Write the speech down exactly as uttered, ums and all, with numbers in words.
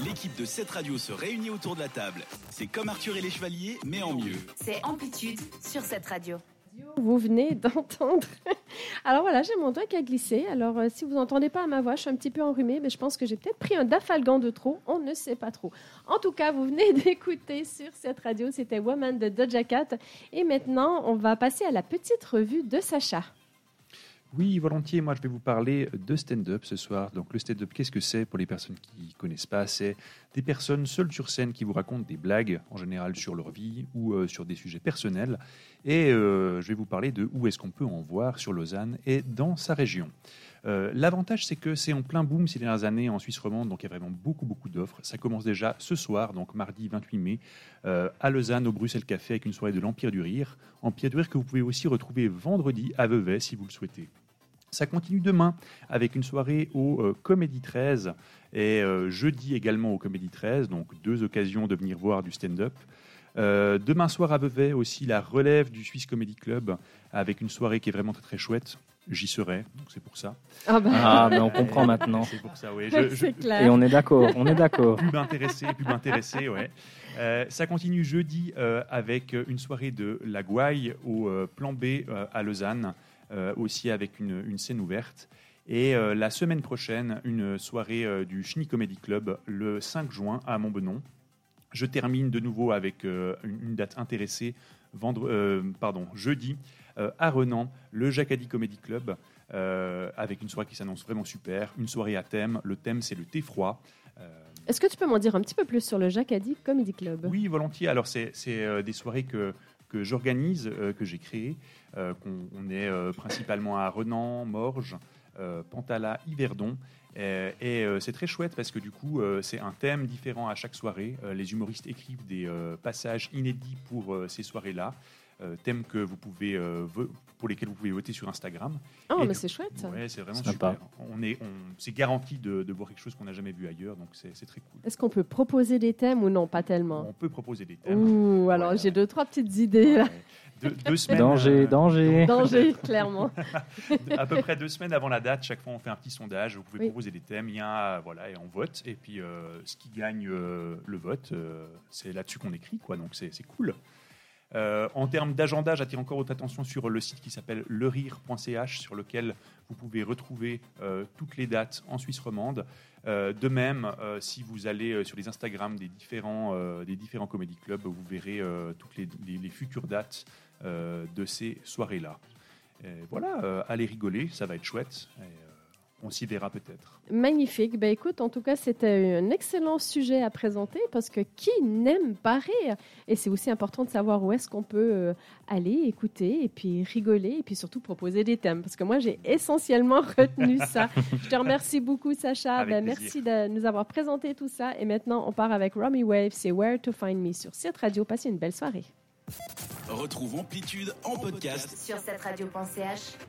L'équipe de cette radio se réunit autour de la table. C'est comme Arthur et les Chevaliers, mais en mieux. C'est Amplitude sur cette radio. Vous venez d'entendre. Alors voilà, j'ai mon doigt qui a glissé. Alors euh, si vous n'entendez pas ma voix, je suis un petit peu enrhumée, mais je pense que j'ai peut-être pris un dafalgan de trop. On ne sait pas trop. En tout cas, vous venez d'écouter sur cette radio, c'était Woman de Doja Cat. Et maintenant, on va passer à la petite revue de Sacha. Oui, volontiers. Moi, je vais vous parler de stand-up ce soir. Donc, le stand-up, qu'est-ce que c'est pour les personnes qui ne connaissent pas? C'est des personnes seules sur scène qui vous racontent des blagues, en général sur leur vie ou euh, sur des sujets personnels. Et euh, je vais vous parler de où est-ce qu'on peut en voir sur Lausanne et dans sa région. Euh, l'avantage, c'est que c'est en plein boom ces dernières années en Suisse romande, donc il y a vraiment beaucoup, beaucoup d'offres. Ça commence déjà ce soir, donc mardi vingt-huit mai, euh, à Lausanne, au Bruxelles Café, avec une soirée de l'Empire du Rire. Empire du Rire que vous pouvez aussi retrouver vendredi à Vevey, si vous le souhaitez. Ça continue demain avec une soirée au euh, Comédie treize et euh, jeudi également au Comédie treize, donc deux occasions de venir voir du stand-up. Euh, demain soir à Vevey aussi la relève du Swiss Comedy Club avec une soirée qui est vraiment très très chouette. J'y serai, donc c'est pour ça. Ah, bah. Ah, mais on comprend maintenant. C'est pour ça, oui. Je, je, c'est clair. Et on est d'accord, on est d'accord. Pub intéressé, pub intéressé, ouais. Euh, ça continue jeudi euh, avec une soirée de la Gouaille au euh, Plan B euh, à Lausanne, euh, aussi avec une, une scène ouverte. Et euh, la semaine prochaine, une soirée euh, du Chenille Comedy Club le cinq juin à Montbenon. Je termine de nouveau avec euh, une, une date intéressée, vendre, euh, pardon, jeudi euh, à Renan, le Jacadi Comedy Club, euh, avec une soirée qui s'annonce vraiment super, une soirée à thème. Le thème, c'est le thé froid. Euh, Est-ce que tu peux m'en dire un petit peu plus sur le Jacadi Comedy Club? Oui, volontiers. Alors, c'est, c'est euh, des soirées que, que j'organise, euh, que j'ai créées. Euh, qu'on, on est euh, principalement à Renan, Morges, euh, Pantala, Yverdon. Et, et euh, c'est très chouette parce que du coup, euh, c'est un thème différent à chaque soirée. Euh, les humoristes écrivent des euh, passages inédits pour euh, ces soirées-là. Euh, thèmes que vous pouvez, euh, vo- pour lesquels vous pouvez voter sur Instagram. Oh, Et mais du- c'est chouette. Ouais, c'est vraiment Sympa. super. On est, on, c'est garanti de, de voir quelque chose qu'on n'a jamais vu ailleurs, donc c'est, c'est très cool. Est-ce qu'on peut proposer des thèmes ou non? Pas tellement. On peut proposer des thèmes. Ouh, alors Ouais. j'ai deux, trois petites idées là. Ouais. Deux, deux semaines. Danger, euh, danger. Danger, clairement. à peu près deux semaines avant la date, chaque fois on fait un petit sondage. Vous pouvez Oui. proposer des thèmes, il y a, voilà, et on vote. Et puis euh, ce qui gagne euh, le vote, euh, c'est là-dessus qu'on écrit, quoi. Donc c'est, c'est cool. Euh, en termes d'agenda, j'attire encore votre attention sur le site qui s'appelle le rire point c h, sur lequel vous pouvez retrouver euh, toutes les dates en Suisse romande. Euh, de même, euh, si vous allez euh, sur les Instagram des différents, euh, des différents comedy clubs, vous verrez euh, toutes les, les, les futures dates euh, de ces soirées-là. Et voilà, euh, allez rigoler, ça va être chouette. Et, euh, on s'y verra peut-être. Magnifique. Ben écoute, en tout cas, c'était un excellent sujet à présenter parce que qui n'aime pas rire? Et c'est aussi important de savoir où est-ce qu'on peut euh, aller écouter et puis rigoler et puis surtout proposer des thèmes. Parce que moi, j'ai essentiellement retenu ça. Je te remercie beaucoup, Sacha. Avec Ben, plaisir. merci de nous avoir présenté tout ça. Et maintenant, on part avec Romy Wave. C'est Where to Find Me sur cette radio. Passez une belle soirée. Retrouve Amplitude en podcast Sur cette radio point c h.